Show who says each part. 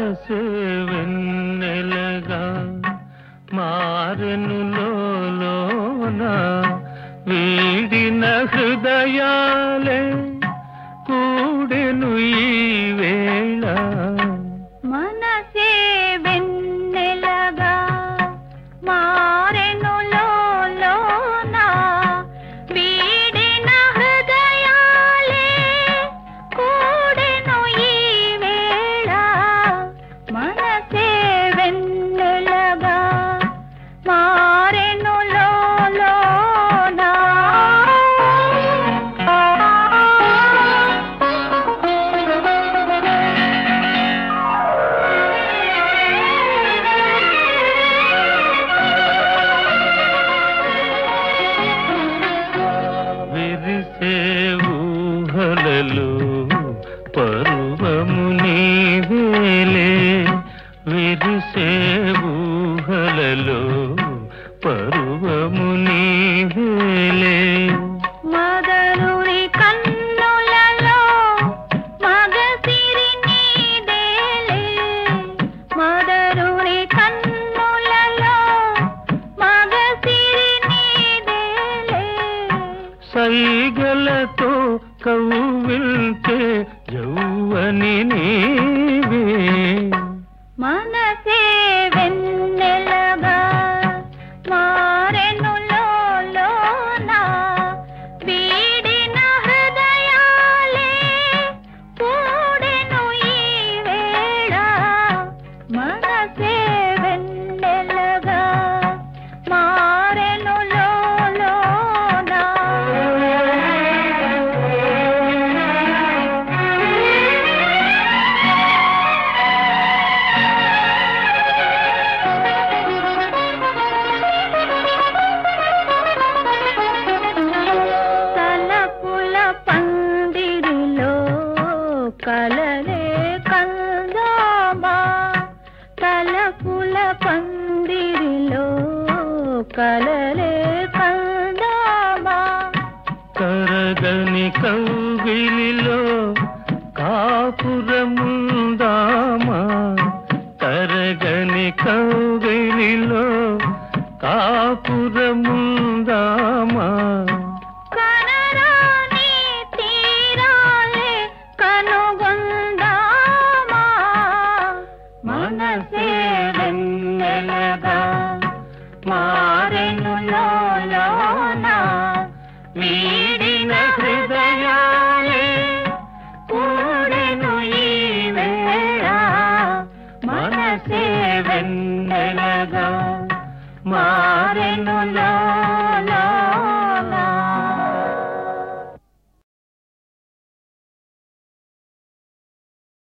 Speaker 1: మనసే వెన్నెలగా మారెను లోలోన వీడిన హృదయాలే కూడెను ఈ వేళ
Speaker 2: మనసే వెన్నెలగా మారెను లోలోన వీడిన హృదయాలే కూడెను ఈ వేళ మనసే వెన్నెలగా మారెను లోలోన
Speaker 1: విరిసే ఊహలలో పర్వము నీవేలే విరిసే ఊహలలో పర్వము నీవేలే
Speaker 2: మదనుని కన్నులలో మగసిరి నీదేలే మదనుని కన్నులలో మగసిరి నీదేలే
Speaker 1: సైగలతో కవ్విల్తే యౌవని నీవే
Speaker 2: మనసే వెన్నెలగా మారెను లోలోన వీడిన హృదయాలే కూడెను ఈ వేళ మనసే వెన్నెలగా మారెను తలపుల పందిరిలో కలలే కందామా తలపుల పందిరిలో కలలే కందామా
Speaker 1: కరగని కౌగిలిలో కాపురముందామా కరగని కౌగిలిలో కాపురముందామా
Speaker 2: కనరాని తీరాలే కనుగొందామా
Speaker 1: మనసే వెన్నెలగా మారెను లోలోన వీడిన హృదయాలే కూడెను ఈ వేళ మనసే వెన్నెలగా మారెను